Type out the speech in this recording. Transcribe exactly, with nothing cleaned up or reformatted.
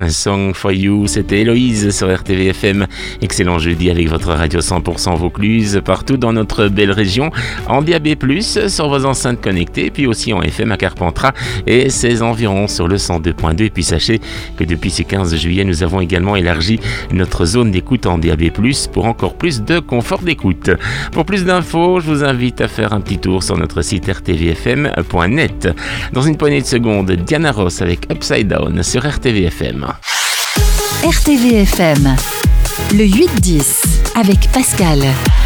A Song for You, c'était Héloïse sur R T V F M. Excellent jeudi avec votre radio cent pour cent Vaucluse, partout dans notre belle région, en D A B plus, sur vos enceintes connectées, puis aussi en F M à Carpentras et ses environs sur le cent deux point deux. Et puis sachez que depuis ce quinze juillet, nous avons également élargi notre zone d'écoute en D A B plus, pour encore plus de confort d'écoute. Pour plus d'infos, je vous invite à faire un petit tour sur notre site r t v f m point net. Dans une poignée de secondes, Diana Ross avec Upside Down sur R T V F M. R T V F M, le huit dix avec Pascal.